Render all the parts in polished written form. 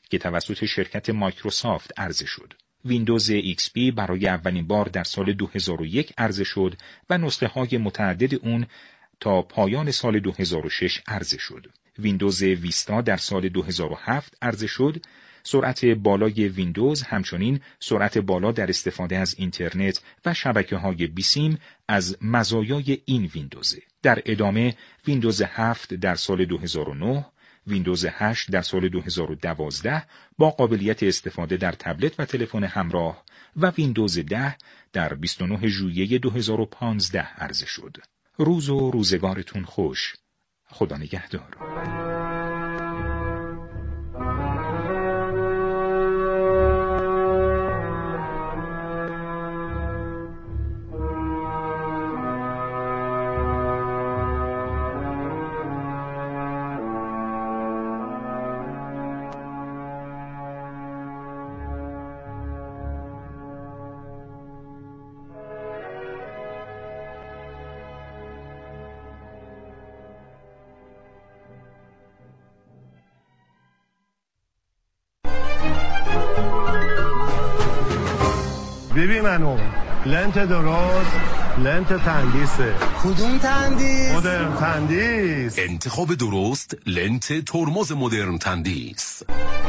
که توسط شرکت مایکروسافت عرضه شد. ویندوز XP برای اولین بار در سال 2001 عرضه شد و نسخه‌های متعدد اون تا پایان سال 2006 عرضه شد. ویندوز ویستا در سال 2007 عرضه شد. سرعت بالای ویندوز همچنین سرعت بالا در استفاده از اینترنت و شبکه‌های بیسیم از مزایای این ویندوزه. در ادامه ویندوز 7 در سال 2009، ویندوز 8 در سال 2012 با قابلیت استفاده در تبلت و تلفن همراه و ویندوز 10 در 29 ژوئیه 2015 عرضه شد. روز و روزگارتون خوش. خدا نگهدار. ببین منو لنت درست، لنت تندیسه. کدوم تندیس؟ مدرن تندیس. انتخاب درست لنت ترمز مدرن تندیس.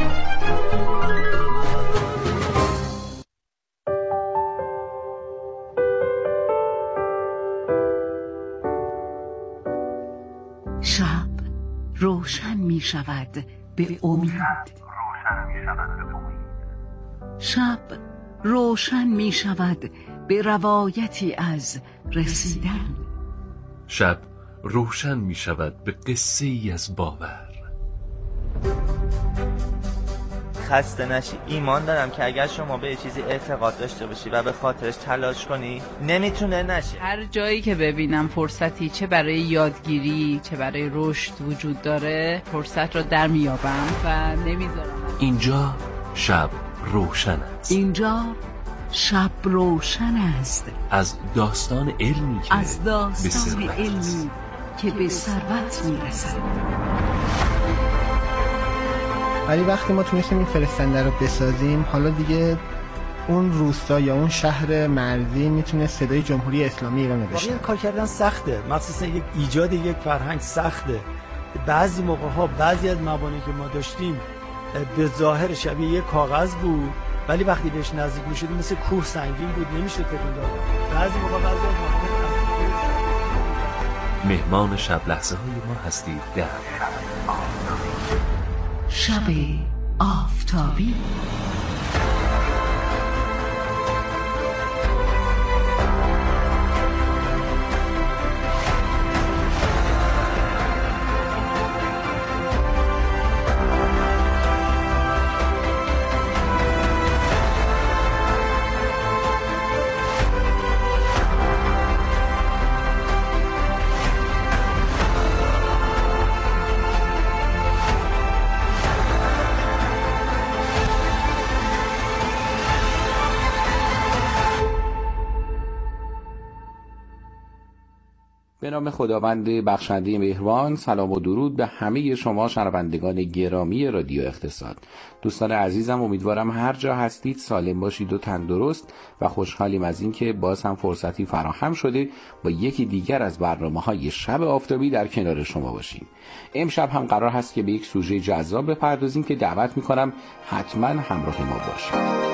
شب روشن می شود به امید. شب روشن می شود به روایتی از رسیدن. شب روشن می شود به قصه ای از باور. خسته نشی. ایمان دارم که اگر شما به چیزی اعتقاد داشته باشی و به خاطرش تلاش کنی نمیتونه نشه. هر جایی که ببینم فرصتی چه برای یادگیری چه برای رشد وجود داره فرصت رو در میابم و نمیذارم. اینجا شب روشن است. اینجا شب روشن است. از داستان علمی که از داستان علمی که به ثروت میرسد. ولی وقتی ما تونستیم این فرستنده رو بسازیم، حالا دیگه اون روستا یا اون شهر مرزی میتونه صدای جمهوری اسلامی ایران بشه. واقعا کار کردن سخته، مخصوصا یک ایجاد یک فرهنگ سخته. بعضی موقع ها بعضی از موانعی که ما داشتیم به ظاهر شبیه یک کاغذ بود، ولی وقتی بهش نزدیک میشدیم مثل کوه سنگین بود، نمیشد تکون داد. بعضی موقع بعضی از مهمان شب لحظه های ما هستید در شب آفتابی. به نام خداوند بخشنده مهربان. سلام و درود به همه شما شنوندگان گرامی رادیو اقتصاد. دوستان عزیزم، امیدوارم هر جا هستید سالم باشید و تندرست و خوشحالیم از این که باز هم فرصتی فراهم شده با یکی دیگر از برنامه‌های شب آفتابی در کنار شما باشیم. امشب هم قرار هست که به یک سوژه جذاب بپردازیم که دعوت می‌کنم حتما همراه ما باشید.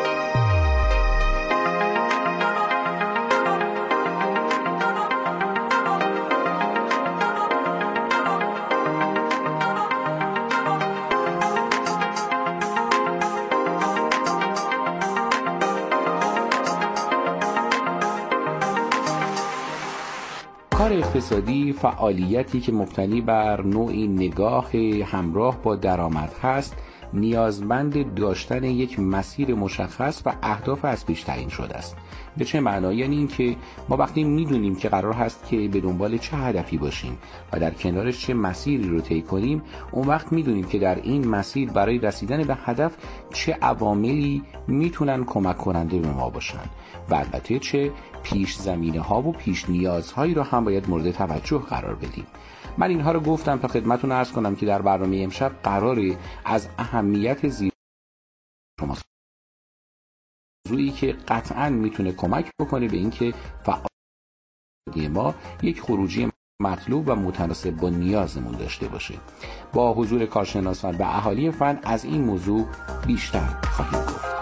کار اقتصادی فعالیتی که مبتنی بر نوعی نگاه همراه با درآمد هست، نیازمند داشتن یک مسیر مشخص و اهداف از پیش تعیین شده است. به چه معنی؟ یعنی این که ما وقتی میدونیم که قرار هست که به دنبال چه هدفی باشیم و در کنارش چه مسیری رو طی کنیم، اون وقت میدونیم که در این مسیر برای رسیدن به هدف چه عواملی میتونن کمک کننده به ما باشن و البته چه پیش زمینه ها و پیش نیازهایی رو هم باید مورد توجه قرار بدیم. من اینها رو گفتم تا خدمتتون عرض کنم که در برنامه امشب قراره از اهمیت زیر شما موضوعی که قطعاً میتونه کمک بکنه به اینکه فعالیت ما یک خروجی مطلوب و متناسب با نیازمون داشته باشه. با حضور کارشناسان و اهالی فن از این موضوع بیشتر خواهیم گفت.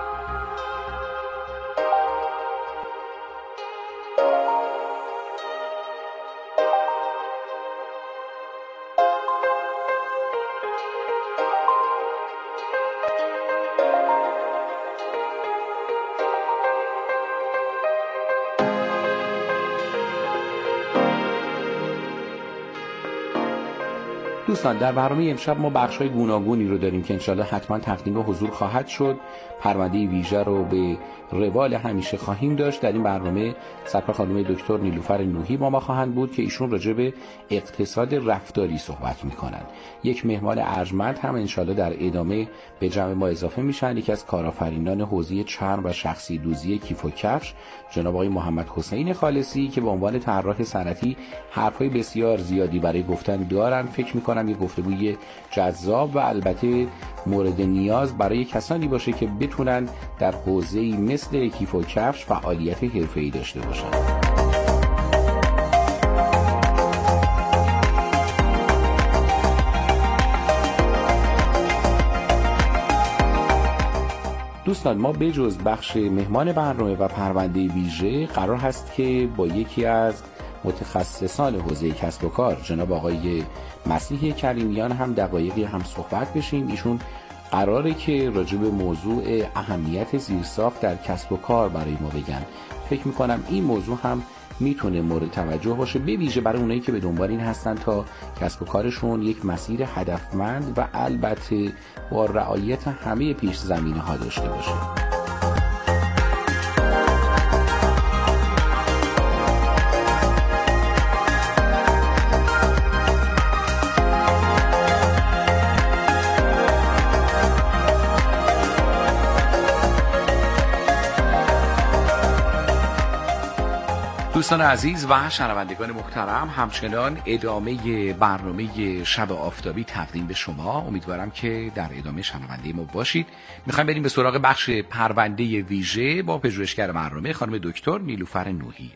دوستان در برنامه امشب ما بخش‌های گوناگونی رو داریم که انشالله حتما تقدیم به حضور خواهد شد. پرونده ویژه رو به روال همیشه خواهیم داشت. در این برنامه سرکار خانم دکتر نیلوفر نوحی با ما خواهند بود که ایشون راجع به اقتصاد رفتاری صحبت می‌کنند. یک مهمان ارجمند هم انشالله در ادامه به جمع ما اضافه میشن، یکی از کارآفرینان حوزه چرم و شخصی دوزی کیف و کفش جناب آقای محمد حسین خالصی که به عنوان طراح صنعتی حرفای بسیار زیادی برای گفتن دارن. فکر می‌کنم یه گفتگوی جذاب و البته مورد نیاز برای کسانی باشه که بتونن در حوزه‌ای مثل کیف و کفش فعالیت حرفه‌ای داشته باشن. دوستان ما به جز بخش مهمان برنامه و پرونده ویژه قرار هست که با یکی از متخصصان حوزه کسب و کار جناب آقای مسیح کریمیان هم دقایقی هم صحبت بشیم. ایشون قراره که راجع به موضوع اهمیت زیرساخت در کسب و کار برای ما بگن. فکر میکنم این موضوع هم میتونه مورد توجه باشه، به ویژه برای اونایی که به دنبال این هستن تا کسب و کارشون یک مسیر هدفمند و البته با رعایت همه پیش زمینه ها داشته باشه. دوستان عزیز و شنوندگان محترم، همچنان ادامه برنامه شب آفتابی تقدیم به شما. امیدوارم که در ادامه شنونده ما باشید. میخوایم بریم به سراغ بخش پرونده ویژه با پژوهشگر برنامه خانم دکتر نیلوفر نوحی.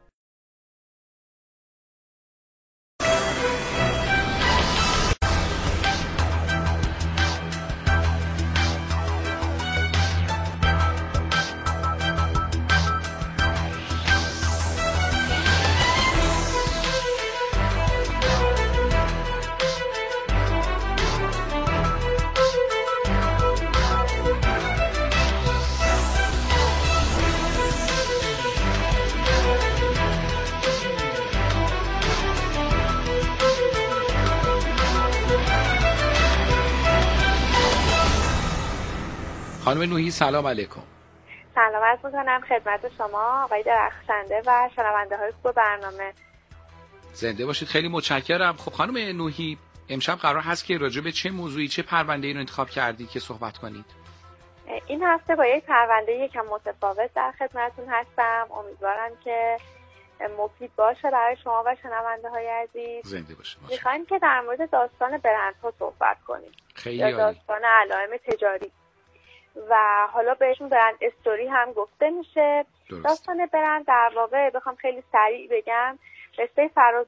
خانم نوحی سلام علیکم. سلام عرض می‌کنم خدمت شما آقای درخشنده و شنونده های خوب برنامه. زنده باشید، خیلی متشکرم. خب خانم نوحی امشب قرار هست که راجع به چه موضوعی، چه پرونده‌ای رو انتخاب کردید که صحبت کنید؟ این هفته با یک پرونده یکم متفاوت در خدمتتون هستم. امیدوارم که مفید باشه برای شما و شنونده های عزیز. زنده باشه. می‌خوایم که در مورد داستان برندها صحبت کنیم. خیلی داستان علائم تجاری و حالا بهشون برند استوری هم گفته میشه. درست. داستان برند در واقع بخوام خیلی سریع بگم قصه فراز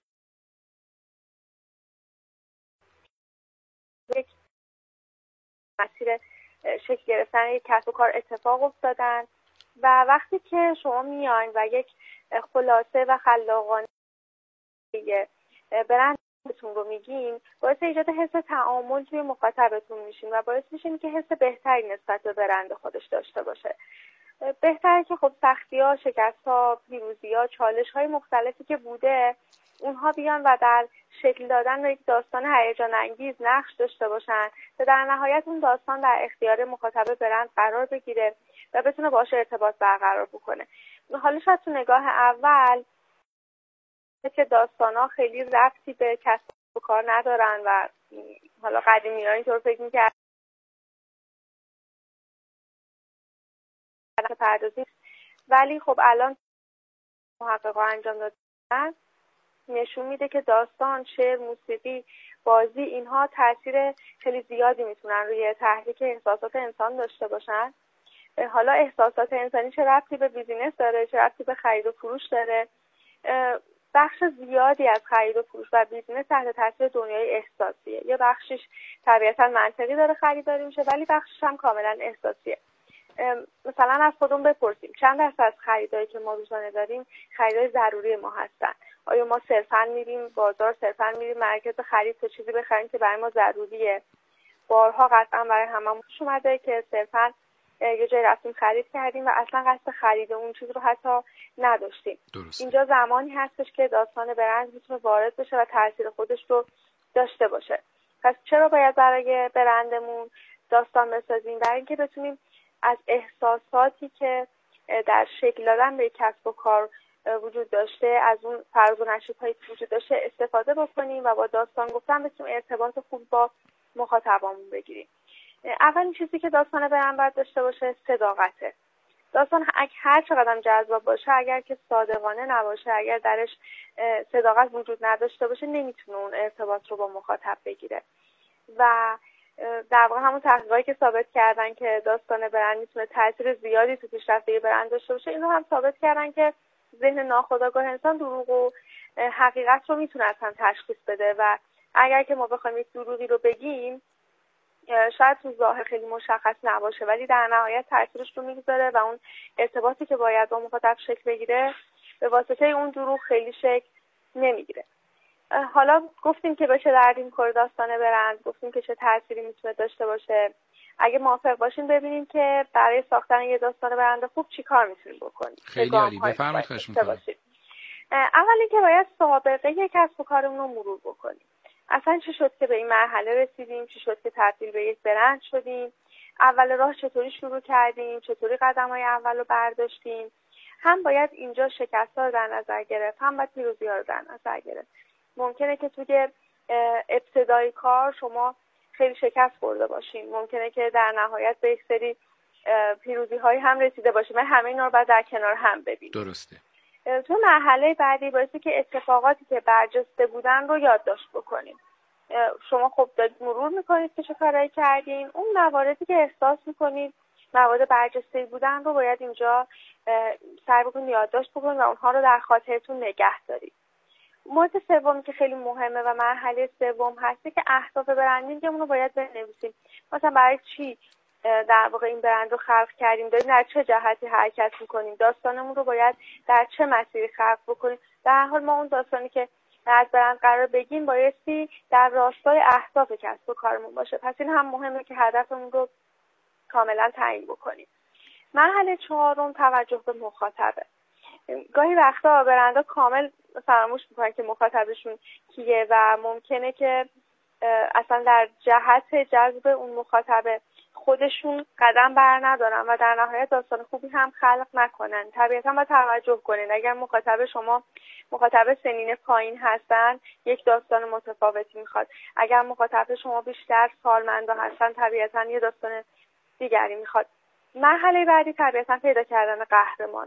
یک مسیر شکل گرفتن یک کسب و کار اتفاق افتادن و وقتی که شما میاین و یک خلاصه و خلاقانه برندتون رو میگین، باعث ایجاد حس تعامل توی مخاطبتون میشین و باعث میشین که حس بهتری نسبت به برند خودش داشته باشه. بهتره که خب سختی‌ها، شکست‌ها، پیروزی‌ها، چالش‌های مختلفی که بوده اونها بیان و در شکل دادن یک داستان هیجان انگیز نقش داشته باشن تا در نهایت اون داستان در اختیار مخاطب برند قرار بگیره و بتونه باهاش ارتباط برقرار بکنه. حالا شاید تو نگاه اول که داستانا خیلی ربطی به کسب و کار ندارن و حالا قدیمی‌ها اینطور فکر می‌کردن پردازی، ولی خب الان محققا انجام دادن نشون میده که داستان، شعر، موسیقی، بازی، اینها تاثیر خیلی زیادی میتونن روی تحریک احساسات انسان داشته باشن. حالا احساسات انسانی چه ربطی به بیزینس داره، چه ربطی به خرید و فروش داره؟ بخش زیادی از خرید و فروش و بیزینس تحت تاثیر دنیای احساسیه. یه بخشش طبیعتا منطقی داره خریداری میشه، ولی بخشش هم کاملا احساسیه. مثلا از خودمون بپرسیم چند درصد از خریدایی که ما روزانه داریم خریدای ضروری ما هستن؟ آیا ما صرفا میریم بازار، صرفا میریم مرکز خرید تا چیزی بخریم که برای ما ضروریه؟ بارها قطعا برای هممون پیش اومده که صرفا یه جای رفتیم خرید کردیم و اصلا قصد خرید اون چیز رو حتی نداشتیم. اینجا زمانی هستش که داستان برند میتونه وارد بشه و تاثیر خودش رو داشته باشه. پس چرا باید برای برندمون داستان بسازیم؟ برای اینکه بتونیم از احساساتی که در شکل دادن به کسب و کار وجود داشته، از اون فراز و نشیب‌هایی که وجود داشته استفاده بکنیم و با داستان گفتن بتونیم ارتباط خوب با مخاطبامون بگیریم. اولین چیزی که داستان برند باید داشته باشه صداقته. داستان هر چقدر جذاب باشه، اگر که صادقانه نباشه، اگر درش صداقت وجود نداشته باشه، نمیتونه اون ارتباط رو با مخاطب بگیره. و در واقع همون تحقیقاتی که ثابت کردن که داستان برند میتونه تاثیر زیادی تو پیشرفت برند داشته باشه، اینو هم ثابت کردن که ذهن ناخودآگاه انسان دروغ و حقیقت رو میتونه اصلا تشخیص بده و اگر که ما بخوایم یک دروغی رو بگیم شاید تو ظاهر خیلی مشخص نباشه، ولی در نهایت تاثیرش رو میگذاره و اون ارتباطی که باید با مخاطب شکل بگیره به واسطه اون دروغ خیلی شکل نمیگیره. حالا گفتیم که به چه دردی می‌خوره داستان برند، گفتیم که چه تأثیری میتونه داشته باشه. اگه موافق باشین ببینیم که برای ساختن یه داستان برند خوب چیکار میتونیم بکنیم. خیلی عالی، بفرمایید. خواهش می‌کنم. اول اینکه باید سابقه کسب و کارمون رو مرور بکنیم. اصلا چی شد که به این مرحله رسیدیم؟ چی شد که تبدیل به یک برند شدیم؟ اول راه چطوری شروع کردیم؟ چطوری قدم‌های اول رو برداشتیم؟ هم باید اینجا شکست‌ها رو در نظر گرفت، هم باید پیروزی‌ها رو در نظر گرفت. ممکنه که توی ابتدای کار شما خیلی شکست خورده باشین، ممکنه که در نهایت به یک سری پیروزی‌هایی هم رسیده باشیم. همه اینا رو باید در کنار هم ببینیم. درسته. تو مرحله بعدی باید که اتفاقاتی که برجسته بودن رو یادداشت بکنیم. شما خب دارید مرور میکنید که چه کارایی کردین، اون مواردی که احساس میکنید موارد برجسته بودن رو باید اینجا سعی بکنید یادداشت بکنید و اونها رو در خاطرتون نگه دارید. مورد سومی که خیلی مهمه و مرحله سوم هستی که اهداف برندینگمون رو باید بنویسیم. مثلا برای چی در واقع این برند رو خلق کردیم، داریم در چه جهتی حرکت میکنیم، داستانمون رو باید در چه مسیری خلق بکنیم. در هر حال ما اون داستانی که از برند قرار بگیم بایستی در راستای اهداف کسب و کارمون باشه. پس این هم مهمه که هدفمون رو کاملا تعیین بکنیم. مرحله چهارم توجه به مخاطبه. گاهی وقتا برندها کامل فراموش میکنن که مخاطبشون کیه و ممکنه که اصلا در جهت جذب اون مخاطب خودشون قدم بر ندارن و در نهایت داستان خوبی هم خلق نکنن. طبیعتا باید توجه کنین. اگر مخاطب شما مخاطب سنین پایین هستن یک داستان متفاوتی میخواد. اگر مخاطب شما بیشتر سالمندا هستن طبیعتا یه داستان دیگری میخواد. مرحله بعدی طبیعتا پیدا کردن قهرمان.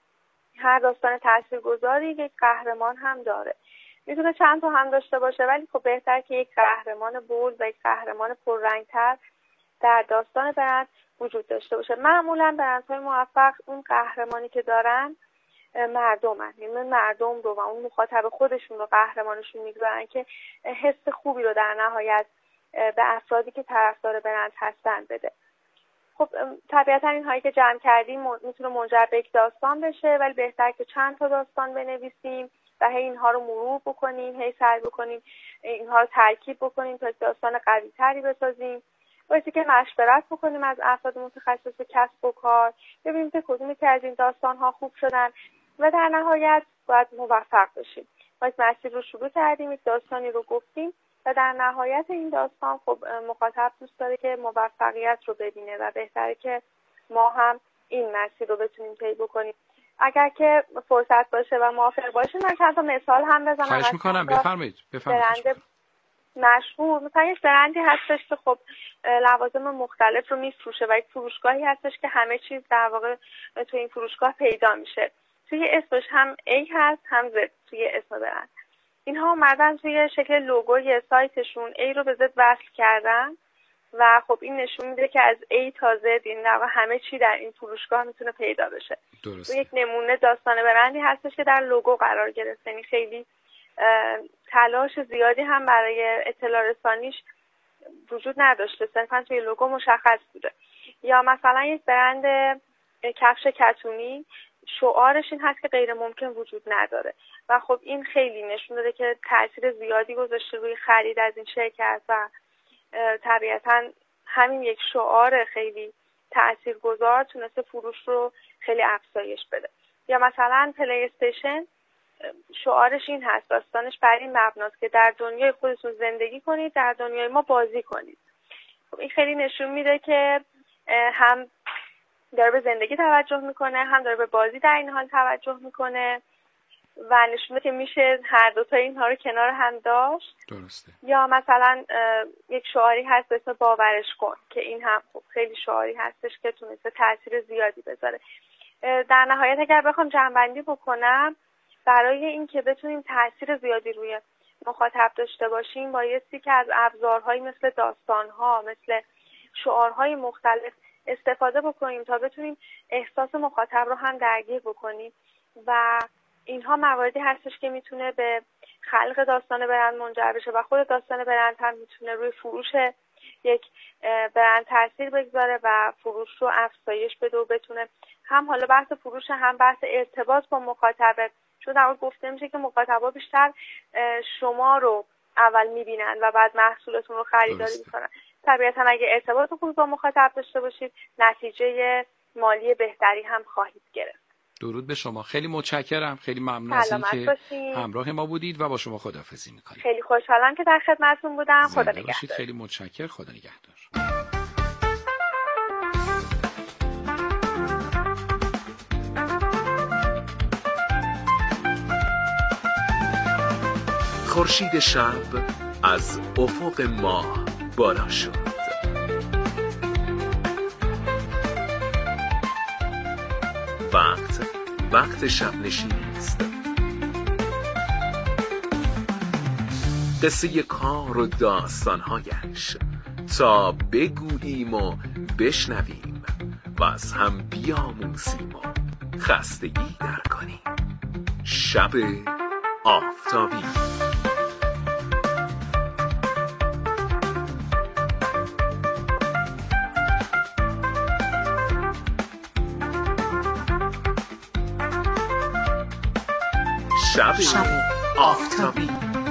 هر داستان تاثیرگذاری یک قهرمان هم داره. میتونه چند تا هم داشته باشه، ولی خب بهتر که یک قهرمان بولد و یک قهرمان پررنگ‌تر در داستان برند وجود داشته باشه. معمولا برندهای موفق اون قهرمانی که دارن مردمن، یعنی مردم رو و اون مخاطب خودشون رو قهرمانشون میگذارن که حس خوبی رو در نهایت به افرادی که طرفدار برند هستن بده. خب طبیعتا این هایی که جمع کردیم میتونه منجر به یک داستان بشه، ولی بهتر که چند تا داستان بنویسیم و هی اینها رو مرور بکنیم، هی سعی بکنیم اینها رو ترکیب بکنیم تا داستان قوی تری بسازیم. باید که مشورت بکنیم از افراد متخصص کسب و کار، ببینیم که کدومی که از این داستان ها خوب شدن و در نهایت باید موفق بشیم. باید مسیر رو شروع کردیم، یک داستانی رو گفتیم و در نهایت این داستان خب مخاطب دوست داره که موفقیت رو ببینه و بهتره که ما هم این مسیر رو بتونیم طی بکنیم. اگر که فرصت باشه و موافق باشه من چند تا مثال هم بزنم. خواهش می‌کنم بفرمایید. مشهور مثلا یک برندی هستش که خب لوازم مختلف رو میفروشه و یک فروشگاهی هستش که همه چیز در واقع توی این فروشگاه پیدا میشه. توی اسمش هم A هست هم Z توی اسم برند. اینها اومدن توی شکل لوگوی سایتشون A رو به Z وصل کردن و خب این نشون میده که از A تا Z این همه چی در این فروشگاه میتونه پیدا بشه. درسته. یک نمونه داستان برندی هستش که در لوگو قرار گرفته. یعنی خیلی تلاش زیادی هم برای اطلاع رسانیش وجود نداشته، صرفا توی لوگو مشخص بوده. یا مثلا یک برند کفش کتونی شعارش این هست که غیر ممکن وجود نداره و خب این خیلی نشون داده که تاثیر زیادی گذاشته روی خرید از این شرکت و طبیعتا همین یک شعار خیلی تاثیرگذار تونسته فروش رو خیلی افزایش بده. یا مثلا پلی استیشن شعارش این هست، داستانش بر این مبناست که در دنیای خودتون زندگی کنید، در دنیای ما بازی کنید. خب این خیلی نشون میده که هم داره به زندگی توجه میکنه، هم داره به بازی در این حال توجه میکنه و نشون میده که میشه هر دوتا اینها رو کنار هم داشت. درسته. یا مثلا یک شعاری هست به اسم باورش کن که این هم خب خیلی شعاری هستش که تونسته تاثیر زیادی بذاره. در نهایت اگر بخوام جمع‌بندی بکنم، برای اینکه بتونیم تاثیر زیادی روی مخاطب داشته باشیم بایستی که از ابزارهایی مثل داستان‌ها، مثل شعارهای مختلف استفاده بکنیم تا بتونیم احساس مخاطب رو هم درگیر بکنیم و اینها مواردی هستش که میتونه به خلق داستان برند منجر بشه و خود داستان برند هم میتونه روی فروش یک برند تاثیر بگذاره و فروش رو افزایش بده و بتونه هم حالا بحث فروش هم بحث ارتباط با مخاطب، چون در واقع گفته میشه که مخاطبا بیشتر شما رو اول میبینن و بعد محصولتون رو خریداری میکنن. طبیعتا اگه ارتباط خوب با مخاطب داشته باشید نتیجه مالی بهتری هم خواهید گرفت. درود به شما، خیلی متشکرم، خیلی ممنون از اینکه همراه ما بودید و با شما خداحافظی میکنیم. خیلی خوشحالم که در خدمتتون بودم. خدا نگهدار. خیلی متشکرم، خدا نگهدار. خورشید شب از افق ماه بالا شد. وقت شب نشینی است. قصه کار و داستانهایش تا بگوییم و بشنویم و از هم بیاموزیم و خستگی در کنیم. شب آفتابی. شب آفتابی.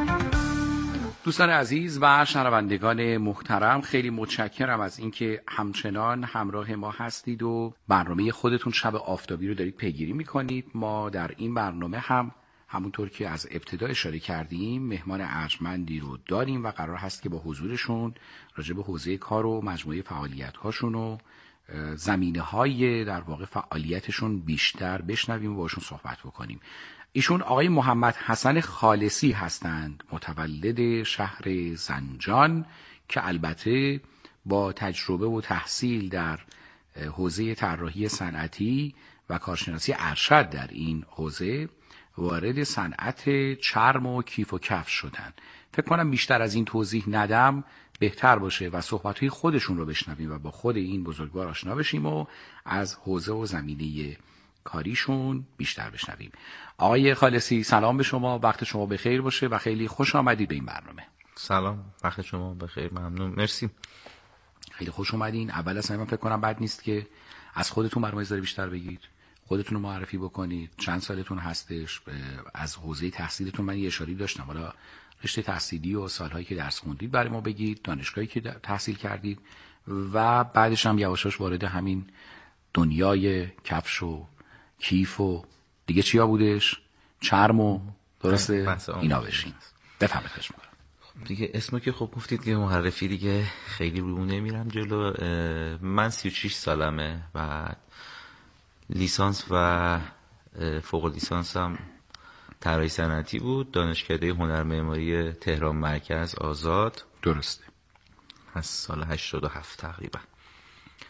دوستان عزیز و شنوندگان محترم، خیلی متشکرم از اینکه همچنان همراه ما هستید و برنامه خودتون شب آفتابی رو دارید پیگیری میکنید. ما در این برنامه هم همونطور که از ابتدا اشاره کردیم مهمان ارجمندی رو داریم و قرار هست که با حضورشون راجع به حوزه کار و مجموعه فعالیت‌هاشون و زمینه‌های در واقع فعالیتشون بیشتر بشنویم و باشون صحبت بکنیم. ایشون آقای محمد حسن خالصی هستند، متولد شهر زنجان که البته با تجربه و تحصیل در حوزه طراحی صنعتی و کارشناسی ارشد در این حوزه وارد صنعت چرم و کیف و کفش شدند. فکر کنم بیشتر از این توضیح ندم بهتر باشه و صحبت‌های خودشون رو بشنویم و با خود این بزرگوار آشنا بشیم و از حوزه و زمینه کاریشون بیشتر بشنویم. آقای خالصی سلام به شما، وقت شما بخیر باشه و خیلی خوش آمدید به این برنامه. سلام، وقت شما بخیر، ممنون، مرسی. خیلی خوش اومدین. اول از همه من فکر کنم بد نیست که از خودتون برنامه ذره بیشتر بگید، خودتون رو معرفی بکنید، چند سالتون هستش، از حوزه تحصیلتون من یه اشاری داشتم، حالا رشته تحصیلی و سالهایی که درس خوندید برای ما بگید، دانشگاهی که تحصیل کردید و بعدش هم یواشاش وارد همین دنیای کفش و کیف و دیگه چیا بودش؟ چرم و درسته اینا بشین. بفهمید خواهش می‌کنم. دیگه اسمو که خب گفتید که معرفی دیگه خیلی رو نمیرم جلو. من 36 سالمه و لیسانس و فوق لیسانسم طراحی صنعتی بود، دانشکده هنر معماری تهران مرکز آزاد. درسته. از سال 87 تقریبا.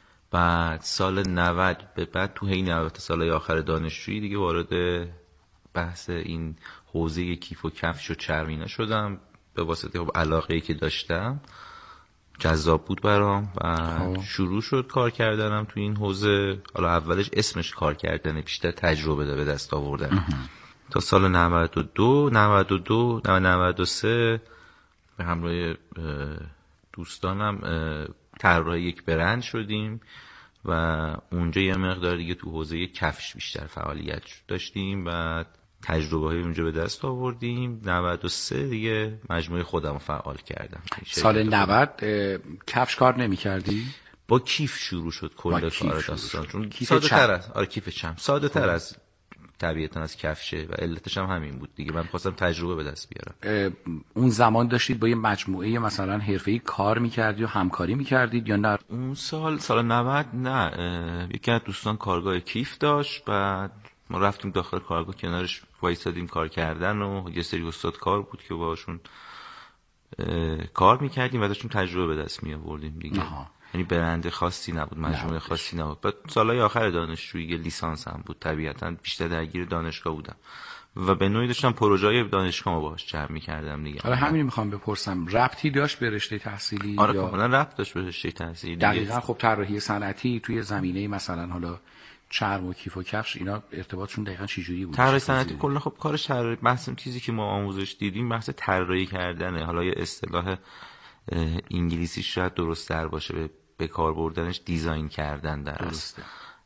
بعد سال 90 به بعد تو این 90 سالهای آخر دانشجویی دیگه وارد بحث این حوزه کیف و کفش و چرم اینا شدم به واسطه خب علاقه‌ای که داشتم، جذاب بود برام و شروع شد کار کردنم تو این حوزه. حالا اولش اسمش کار کردنه، بیشتر تجربه به دست آوردن. تا سال 93 به همراه دوستانم طراح یک برند شدیم و اونجا یه مقدار دیگه تو حوزه کفش بیشتر فعالیت داشتیم و تجربه های اونجا به دست آوردیم. 93 دیگه مجموعه خودم فعال کردم. سال 90 کفش کار نمی کردی؟ با کیف شروع شد کل کار داستان، چون ساده تر از کیف چرم ساده تر از طبیعتاً از کفشه و علتش هم همین بود دیگه. من خواستم تجربه به دست بیارم. اون زمان داشتید با یه مجموعه مثلا حرفه‌ای کار می‌کردید یا همکاری می‌کردید یا نه؟ اون سال 90 نه، یکی از دوستان کارگاه کیف داشت، بعد ما رفتیم داخل کارگاه کنارش وایسادیم کار کردن و یه سری استاد کار بود که باشون کار می‌کردیم و داشتیم تجربه به دست می‌آوردیم دیگه. یعنی برند خاصی نبود، مجموعه خاصی نبود. بعد سالهای آخر دانشجویی لیسانس هم بود، طبیعتاً بیشتر درگیر دانشگاه بودم و به نوعی داشتم پروژه‌های دانشگاه باهاش جمع می‌کردم دیگه. حالا همین می‌خوام بپرسم، ربطی داشت به رشته تحصیلی؟ آره کاملا ربط داشت به رشته تحصیلی. دقیقاً. خب طراحی صنعتی توی زمینه مثلا حالا چرم و کیف و کفش اینا ارتباطشون دقیقاً چجوری بود؟ طراحی صنعتی کلا خب کارش طراحی، بحث چیزی که ما آموزش دیدیم بحث طراحی کردنه. حالا یه اصطلاح انگلیسی شاید درست‌تر باشه به کار بردنش دیزاین کردن درست.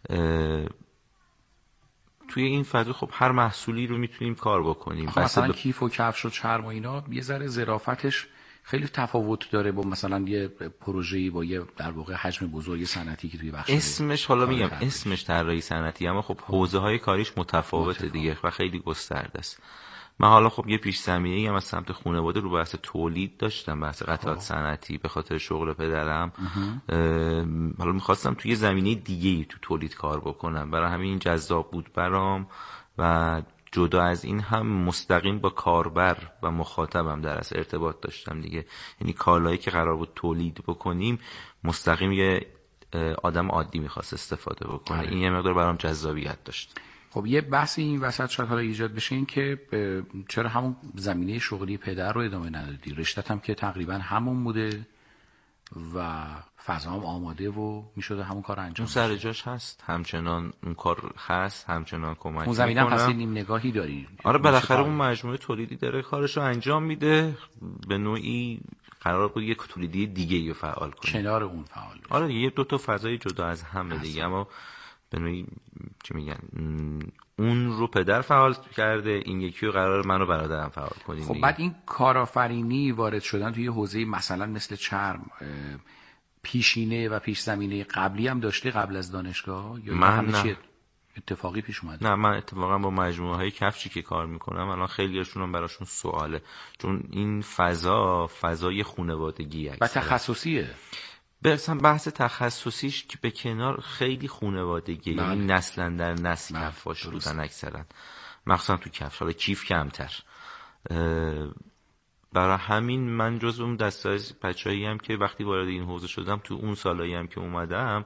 توی این فضا خب هر محصولی رو میتونیم کار بکنیم. مثلا کیف و کفش و چرم و اینا یه ذره ظرافتش خیلی تفاوت داره با مثلا یه پروژه‌ای با یه در واقع حجم بزرگ صنعتی که توی بخش اسمش حالا میگم اسمش طراحی صنعتی، اما خب حوزه‌های کاریش متفاوته دیگه و خیلی گسترده است. من حالا خب یه پیش زمینه‌ای هم از سمت خانواده رو بحث تولید داشتم، بحث قطعات صنعتی به خاطر شغل پدرم. حالا می‌خواستم توی زمینه دیگه‌ای تو تولید کار بکنم، برای همین جذاب بود برام و جدا از این هم مستقیم با کاربر و مخاطبم در اصل ارتباط داشتم دیگه. یعنی کالایی که قرار بود تولید بکنیم مستقیم یه آدم عادی می‌خواست استفاده بکنه. این یه مقدار برام جذابیت داشت. خب یه بحثی این وسط شاید حالا ایجاد بشه این که چرا همون زمینه شغلی پدر رو ادامه ندادی؟ رشتت هم که تقریبا همون بوده و فضا هم آماده و میشده همون کار انجام اون سر جاش هست، همچنان اون کار هست، همچنان کمک اون زمینه هم هستی نیم نگاهی داری. آره بالاخره اون مجموعه تولیدی داره کارش رو انجام میده، به نوعی قرار بود یک تولیدی دیگه رو فعال کنه کنار اون فعال بشه. آره یه دو تا فضای جدا از هم دیگه، اما به نوعی چی میگن اون رو پدر فعال کرده، این یکی رو قرار من و برادرم فعال کنیم. خب بعد این کارآفرینی وارد شدن توی حوزه مثلا مثل چرم پیشینه و پیش زمینه قبلی هم داشته قبل از دانشگاه یا من نه اتفاقی پیش اومد؟ نه من اتفاقا با مجموعه های کفشی که کار میکنم الان خیلیاشون هم براشون سواله، چون این فضای خانوادگیه و تخصصیه. برسم بحث تخصصیش که به کنار خیلی خانوادگیه، یعنی نسلا در نسل کفاش بودن اکثرا، مخصوصا تو کفش، حالا کیف کمتر. برای همین من جزو اون دسته از بچه‌ای هم که وقتی وارد این حوزه شدم تو اون سالایی هم که اومدم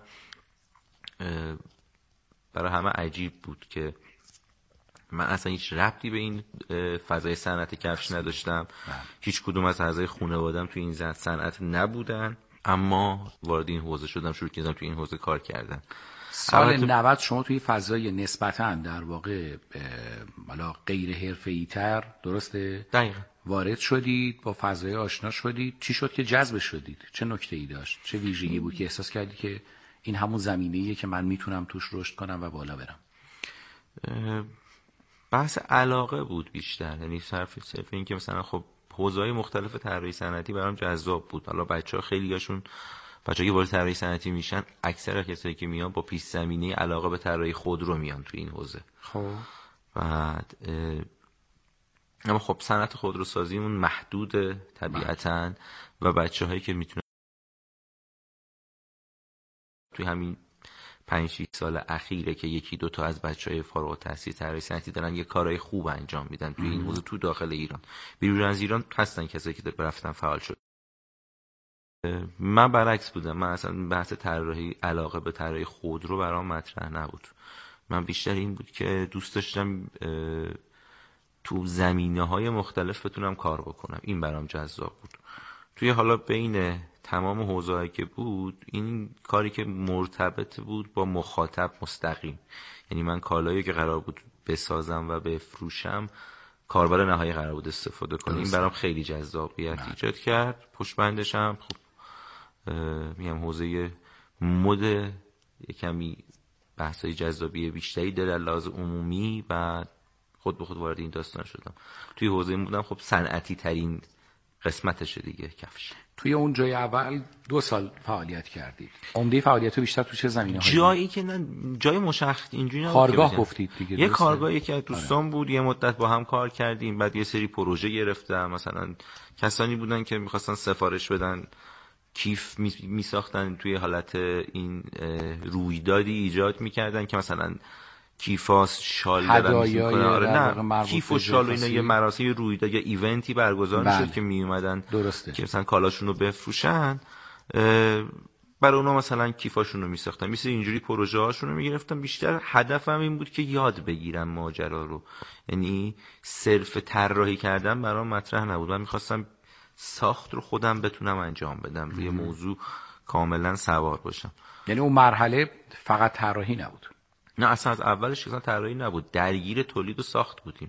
برای همه عجیب بود که من اصلا هیچ ربطی به این فضای صنعت کفش نداشتم، هیچ کدوم از اعضای خانواده‌ام تو این صنعت نبودن، اما وارد این حوزه شدم، شروع کردم تو این حوزه کار کردن. سال 90 شما توی فضای نسبتاً در واقع حالا غیر حرفه‌ای تر، درسته؟ دقیقاً وارد شدید، با فضای آشنا شدید. چی شد که جذب شدید؟ چه نکته‌ای داشت؟ چه ویژگی بود که احساس کردی که این همون زمینه‌ایه که من میتونم توش رشد کنم و بالا برم؟ بحث علاقه بود بیشتر، یعنی صرف این که مثلا خب حوزه‌های مختلف طراحی صنعتی برام جذاب بود. حالا بچه‌ها خیلیاشون بچه‌ها که وارد طراحی صنعتی میشن، اکثر کسایی که میان با پیش زمینه علاقه به طراحی خودرو میان تو این حوزه. خب بعد اما خب صنعت خودروسازیمون محدوده طبیعتاً و بچه‌هایی که میتونن توی همین 5-6 سال اخیره که یکی دو تا از بچهای فارغ التحصیل طراحی صنعتی دارن یه کارهای خوب انجام میدن توی این حوزه تو داخل ایران. بیرون از ایران هستن کسایی که رفتن فعال شد. من برعکس بودم، من اصلا بحث طراحی علاقه به طراحی خودرو برام مطرح نبود. من بیشتر این بود که دوست داشتم تو زمینه‌های مختلف بتونم کار بکنم. این برام جذاب بود. توی حالا بین تمام حوزه‌هایی که بود، این کاری که مرتبط بود با مخاطب مستقیم، یعنی من کالایی که قرار بود بسازم و بفروشم کاربر نهایی قرار بود استفاده کنه. این برام خیلی جذابیت ایجاد کرد. پشت بندش هم خب میگم حوزه مد کمی بحثای جذابی بیشتری داره لحاظ عمومی و خود به خود وارد این داستان شدم. توی حوزه مدم خب صنعتی ترین قسمتشه دیگه کفش. توی اون جای اول 2 سال فعالیت کردید. عمده فعالیت‌ها بیشتر تو چه زمینه‌هایی؟ جایی که نه جای مشخص اینجوری نبود. کارگاه گفتید دیگه. یه کارگاه یکی از دوستان بود، یه مدت با هم کار کردیم، بعد یه سری پروژه گرفتم. مثلا کسانی بودن که می‌خواستن سفارش بدن، کیف می‌ساختن توی حالت این رویدادی ایجاد می‌کردن که مثلا کیفاس شال دادن می‌کنه. آره نه کیف و شال و اینا یه مراسم رویداد یا ایونتی برگزار می‌شد که میومدن که مثلا کالاشون رو بفروشن، برای اونا مثلا کیفاشون رو می‌ساختن. مثل اینجوری پروژه هاشون رو می‌گرفتم. بیشتر هدفم این بود که یاد بگیرم ماجرا رو، یعنی صرف طراحی کردن برام مطرح نبود. من می‌خواستم ساخت رو خودم بتونم انجام بدم، روی موضوع کاملا سوار باشم. یعنی اون مرحله فقط طراحی نبود؟ نه اصلا از اولش اصلا طراحی نبود، درگیر تولید و ساخت بودیم.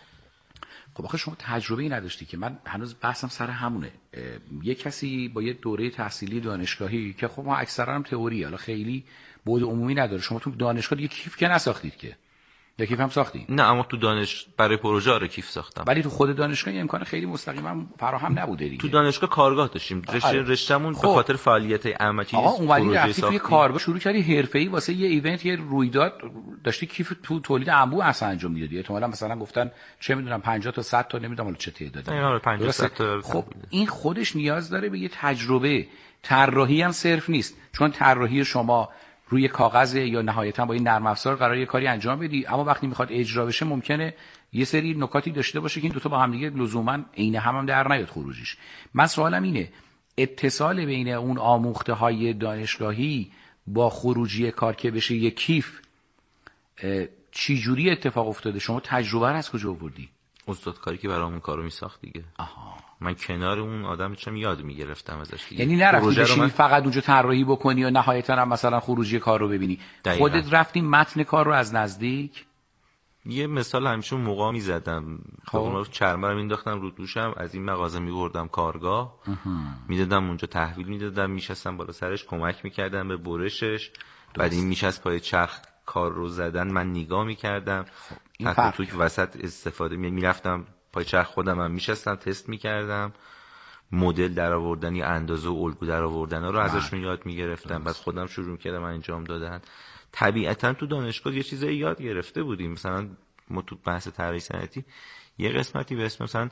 خب آخه شما تجربه‌ای نداشتی که من هنوز بحثم سر همونه. یه کسی با یه دوره تحصیلی دانشگاهی که خب ما اکثرا هم تئوری، حالا خیلی بعد عمومی نداره، شما تو دانشگاه دیگه کیف که نساختید که؟ یا کیف هم ساختید؟ نه اما تو برای پروژه آره کیف ساختم. ولی تو خود دانشگاه این امکان خیلی مستقیما فراهم نبوده دیگه. تو دانشگاه کارگاه داشتیم. رشتهمون به خاطر فعالیت عملی اونوری رفتی توی کارگاه شروع کردی حرفه‌ای واسه یه ایونت، یه رویداد داشتی کیف تو تولید انبوه اصلا انجام میدادی. احتمالاً مثلا گفتن چه میدونم 50 تا 100 تا نمیدونم حالا چه تعدادی. آره 50 100 تا. خب این خودش نیاز داره به یه تجربه. طراحی هم صرف نیست، چون طراحی شما روی کاغذ یا نهایتا با این نرم افزار قراره یه کاری انجام بدی، اما وقتی میخواد اجرا بشه ممکنه یه سری نکاتی داشته باشه که این دو تا با هم دیگه لزوما عین هم در نیاد خروجیش. من سوالم اینه اتصال بین اون آموخته های دانشگاهی با خروجی کار که بشه یک کیف چی جوری اتفاق افتاده؟ شما تجربه رو از کجا آوردی؟ استاد کاری که برامون کارو میساخت دیگه. من کنار اون آدم چم یاد میگرفتم ازش دیگه. یعنی نرفتی بشینی فقط اونجا طراحی بکنی و نهایتا هم مثلا خروجی کار رو ببینی، خودت رفتی متن کار رو از نزدیک. یه مثال همیشه اون موقع میزدم، خب اون رو چرمرم مینداختم رو دوشم، از این مغازه میبردم کارگاه، میدادم اونجا تحویل میدادم، میشستم بالا سرش کمک میکردم به برشش، بعد این میشست پای چرخ کار رو زدن من نگاه میکردم، حتی توی وسط استفاده میرفتم پای چرخ خودم هم میشستم تست میکردم، مدل در آوردن یا اندازه و الگو در آوردن رو ازشون یاد میگرفتم، بعد خودم شروع کردم انجام دادن. طبیعتا تو دانشگاه یه چیزایی یاد گرفته بودیم. مثلا ما تو بحث طراحی صنعتی یه قسمتی به اسم مثلا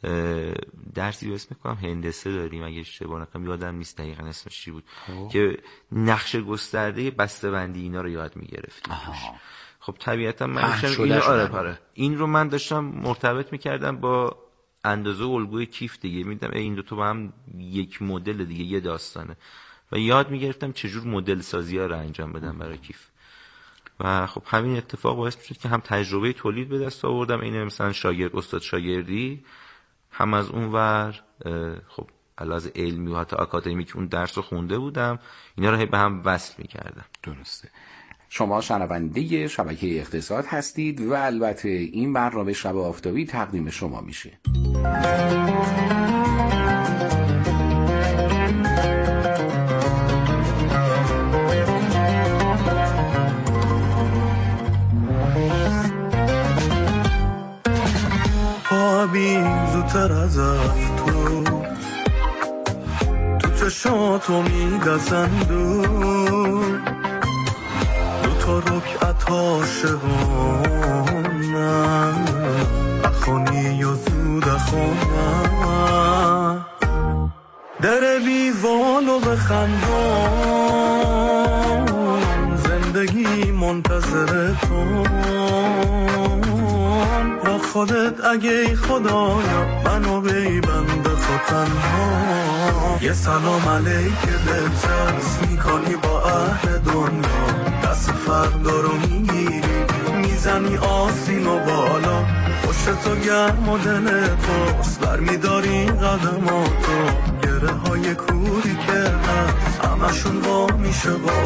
درسی به اسم کنم هندسه داریم، اگه اشتباه نکنم یادم نیست دقیقاً اسمش چی بود، که نقشه گسترده بسته‌بندی اینا رو یاد میگرفتیم. خب طبیعتا من این رو من داشتم مرتبط میکردم با اندازه الگوی کیف دیگه، میدم این دو تا با هم یک مدل دیگه، یه داستانه، و یاد میگرفتم چجور مدل سازی ها رو انجام بدم برای کیف. و خب همین اتفاق باعث میشد که هم تجربه تولید به دست آوردم، اینه مثلا شاگرد استاد شاگردی، هم از اون ور خب علاوه علمی و حتی آکادمیک اون درس رو خونده بودم، اینا رو به هم وصل میکردم. درسته. شما شنونده شبکه اقتصاد هستید و البته این برنامه شب آفتابی تقدیم شما میشه. آبی زودتر از افتو تو چشاتو میدزن دو تا رکعت عاشقانه اخونی و زود اخونه در بیوان و بخندان زندگی منتظر تو با خودت اگه خدایا منو بیبند خود تنها یه سلام علیک دلچسب میکنی با اهل دنیا دست فردا رو میگیری میزنی آسین و بالا خوش عشق تو گرم و دل توست برمیداری قدماتو گره های کوری که هست همشون با میشه با